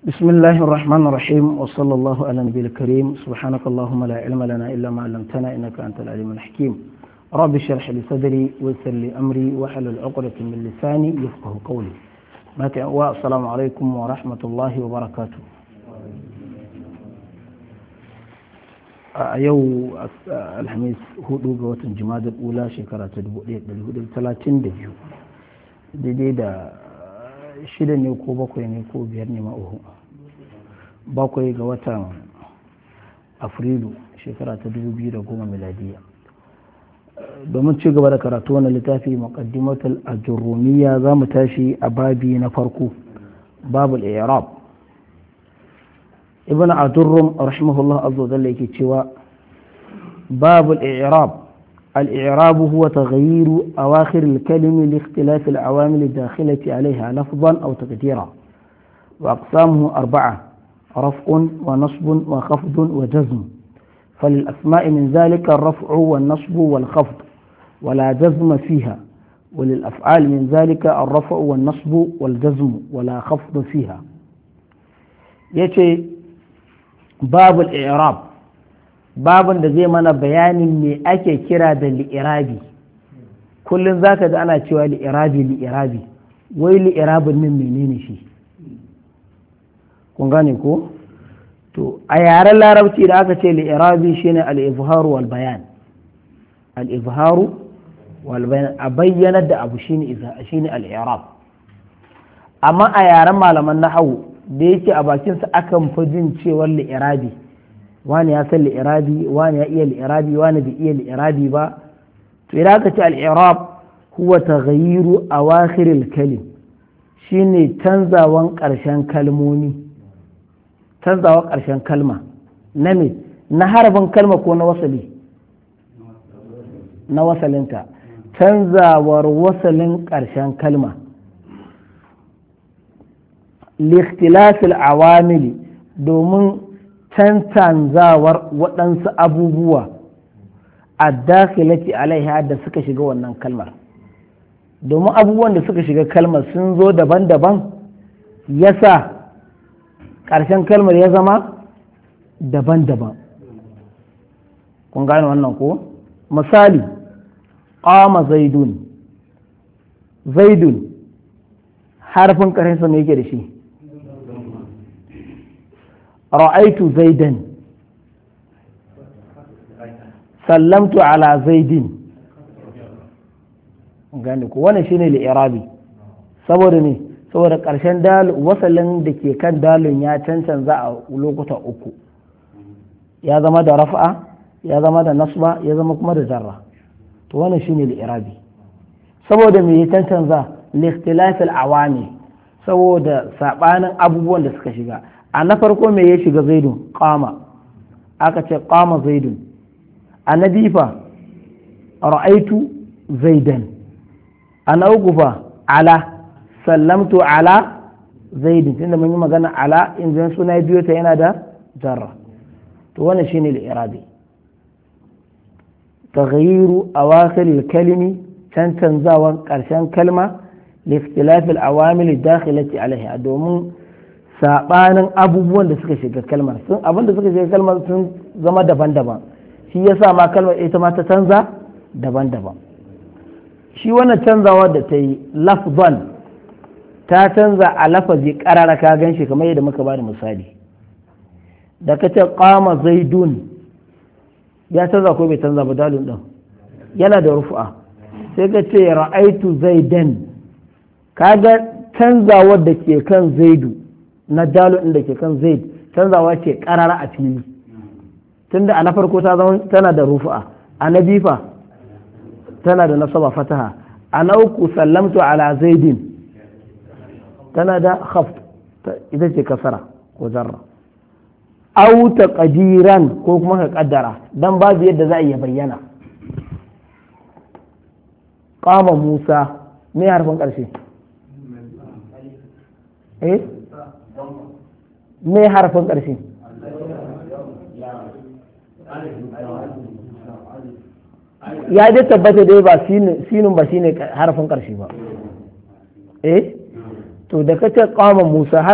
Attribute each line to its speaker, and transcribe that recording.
Speaker 1: بسم الله الرحمن الرحيم وصلى الله على النبي الكريم سبحانك اللهم لا علم لنا إلا ما علمتنا إنك أنت العليم الحكيم رب اشرح لي صدري ويسر لي أمري واحلل عقدة من لساني يفقه قولي السلام عليكم ورحمة الله وبركاته a yau alhamis 4 ga watan jimadar ula shekara ta 1432 daidai da 6 ne ko 7 ne ko 5 ne ma'uhu 7 ga watan afrilu shekara ta 2010 miladiya domin ci gaba da karatu wani littafi muqaddimatul ajurrumiya za mu tashi a babi na farko babul i'rab ibn adurrum rahimahullah azza wa jalla yake cewa babul i'rab al-i'rab huwa taghayyir awakhir al-kalim li ikhtilaf al-awamil ad-dakhilati 'alayha lafzan aw taqdira wa aqsamuhu arba'a raf'un wa nasbun wa khafdun wa jazm فللأسماء من ذلك الرفع والنصب والخفض ولا جزم فيها وللأفعال من ذلك الرفع والنصب والجزم ولا خفض فيها يتي babul i'rab babun da zai mana bayanin me ake kira da li'irabi kullum zaka ji ana cewa li'irabi wai li'irabin nan menene shi kun gane ko to a yaren larabci da aka ce li'irabi shine al-izharu wal bayan a bayyanar da abu shine al-i'rab amma a yaren malaman nahwu da yake a bakinsa akan fi jin cewar li'irabi wani ya san li'irabi wani ya iya li'irabi wani bai iya li'irabi ba to idan aka ce al'irab huwa taghayyiru awakhiril kalim shine canzawan karshen kalmomi canzawan karshen kalma na me na harafin kalma ko na wasali na wasalinta canzawar wasalin karshen kalma likhtilafil awamili domin cancanzawar waɗansu abubuwa a dakhilati alaiha da suka shiga wannan kalmar domin abubuwan da suka shiga kalmar sun zo daban-daban yasa ƙarshen kalmar ya zama daban-daban kun gane wannan ko misali qama zaidun harfin ƙarshen me yake da shi ra'aitu zaidan sallamtu ala zaidin gane ko wannan shine li'irabi saboda ne saboda ƙarshen wasalin da ke kan dalin ya cancanza a lokuta uku ya zama da rafa'a ya zama da nasba ya zama kuma da jarra to wannan shine li'irabi saboda me ya cancanza likhtilafil awami saboda sabanin abubuwan da suka shiga a na farko me ya shiga zaidun qama aka ce qama zaidun a na bifa ra'aitu zaidan a na uku fa ala sallamtu ala zaidin tunda mun yi magana ala in zan suna biyo ta yana da jarra to wannan shine al-irabi taghyiru awakhir al-kalimi cancanzawan karshen kalma li ikhtilaf al-awamil ad-dakhilati alaiha domin sabanin abubuwan da suka shiga kalmar abin da suka shiga kalmar sun zama daban-daban shi yasa ma kalmar ita ma ta canza daban-daban shi wannan canzawa da ta yi lafzan ta canza a lafazi karara ka gan shi kamar yadda muka ba da misali da ka ce qama zaidun ya canza ko bai canza ba dalil din yana da rufu'a sai ka ce ra'aitu zaidan kaga canzawar da ke kan zaidu na dalilin da ke kan zaid canzawa ce karara a fili tunda a na farko ta zama tana da rufu'a a na bifa tana da nasaba fataha a na uku sallamtu ala zaidin tana da khafd ita ce kasara ko jarra au taqdiran ko kuma ka kaddara dan babu yadda za a iya bayyana qama musa me harfin karshe me harfin ƙarshe ya dai tabbata dai ba sinin ba shine harfin ƙarshe ba to da kace qama musa